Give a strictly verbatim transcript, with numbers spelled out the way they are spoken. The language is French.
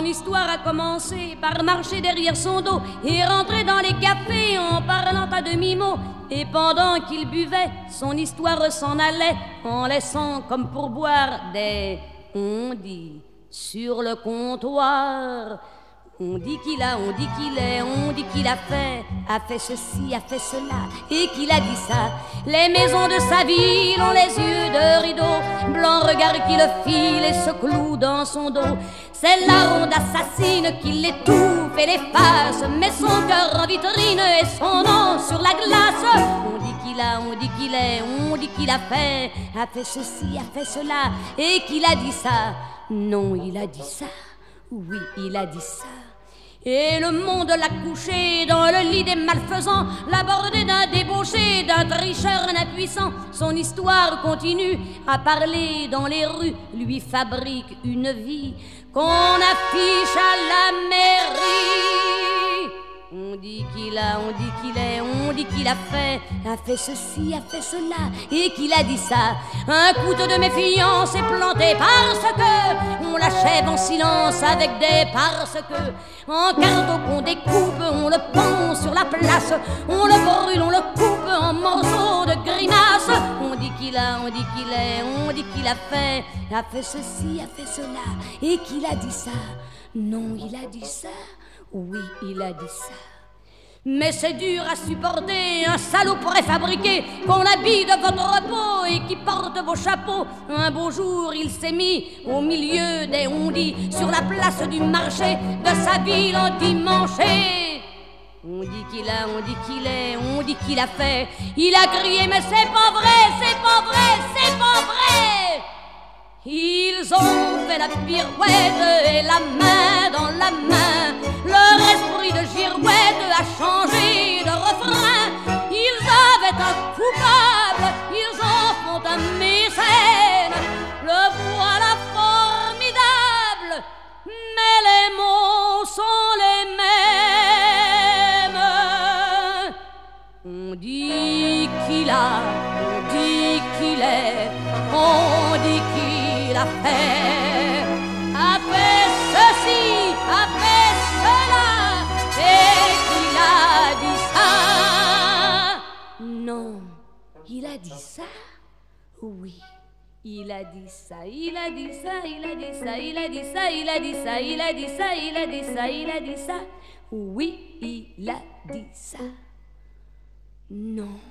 histoire a commencé par marcher derrière son dos et rentrer dans les cafés en parlant à demi-mot. Et pendant qu'il buvait, son histoire s'en allait en laissant comme pour boire des on dit sur le comptoir. On dit qu'il a, on dit qu'il est, on dit qu'il a fait, a fait ceci, a fait cela, et qu'il a dit ça. Les maisons de sa ville ont les yeux de rideau, blanc regard qui le file et se cloue dans son dos. C'est la ronde assassine qui l'étouffe et l'efface, met son cœur en vitrine et son nom sur la glace. On dit qu'il a, on dit qu'il est, on dit qu'il a fait, a fait ceci, a fait cela, et qu'il a dit ça. Non, il a dit ça, oui, il a dit ça. Et le monde l'a couché dans le lit des malfaisants, l'a bordé d'un débauché, d'un tricheur, d'un impuissant. Son histoire continue à parler dans les rues, lui fabrique une vie qu'on affiche à la mairie. On dit qu'il a, on dit qu'il est, on dit qu'il a fait, a fait ceci, a fait cela, et qu'il a dit ça. Un couteau de méfiance est planté parce que on l'achève en silence avec des parce que. En carreau qu'on découpe, on le pend sur la place, on le brûle, on le coupe en morceaux de grimaces. On dit qu'il a, on dit qu'il est, on dit qu'il a fait, a fait ceci, a fait cela, et qu'il a dit ça. Non, il a dit ça. Oui, il a dit ça. Mais c'est dur à supporter, un salaud préfabriqué qu'on habille de votre peau et qui porte vos chapeaux. Un beau jour, il s'est mis au milieu des ondits sur la place du marché de sa ville endimanchée. On dit qu'il a, on dit qu'il est, on dit qu'il a fait. Il a crié, mais c'est pas vrai, c'est pas vrai, c'est pas vrai. Ils ont fait la pirouette et la main dans la main. Leur esprit de girouette a changé de refrain. Ils avaient un coupable, ils en font un mécène. Le voilà formidable, mais les mots sont les mêmes. On dit qu'il a, on dit qu'il est, on dit qu'il a fait, a fait ceci, a fait cela, et qu'il a dit ça. Non, il a dit ça. Oui, il a dit ça, il a dit ça, il a dit ça, il a dit ça, il a dit ça, il a dit ça, il a dit ça, il a dit ça. Oui, il a dit ça. Non.